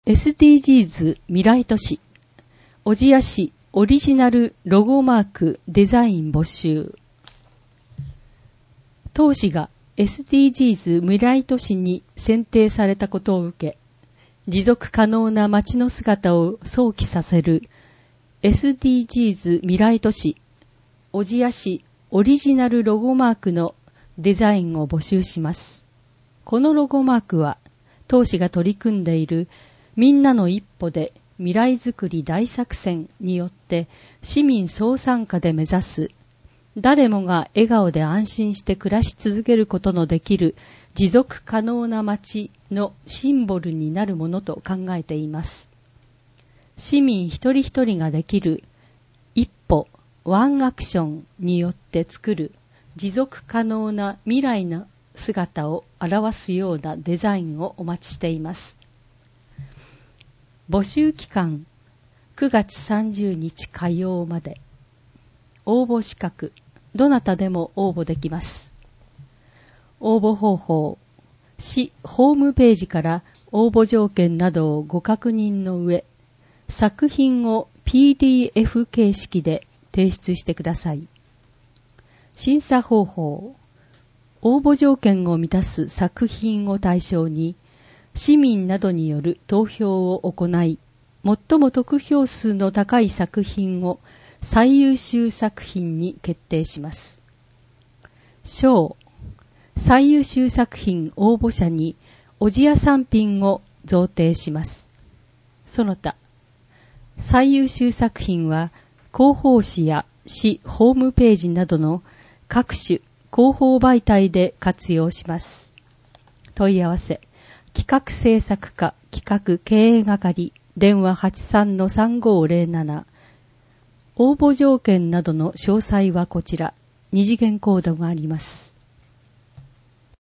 SDGs 未来都市小千谷市オリジナルロゴマークデザイン募集。当市が SDGs 未来都市に選定されたことを受け、持続可能な街の姿を想起させる SDGs 未来都市小千谷市オリジナルロゴマークのデザインを募集します。このロゴマークは当市が取り組んでいるみんなの一歩で未来づくり大作戦によって市民総参加で目指す誰もが笑顔で安心して暮らし続けることのできる持続可能な街のシンボルになるものと考えています。市民一人一人ができる一歩ワンアクションによって作る持続可能な未来の姿を表すようなデザインをお待ちしています。募集期間9月30日火曜まで。応募資格どなたでも応募できます。応募方法市ホームページから応募条件などをご確認の上、作品を PDF 形式で提出してください。審査方法応募条件を満たす作品を対象に市民などによる投票を行い、最も得票数の高い作品を最優秀作品に決定します。賞最優秀作品応募者に小千谷産品を贈呈します。その他、最優秀作品は広報誌や市ホームページなどの各種広報媒体で活用します。問い合わせ企画制作課企画経営係電話 83-3507 応募条件などの詳細はこちら。二次元コードがあります。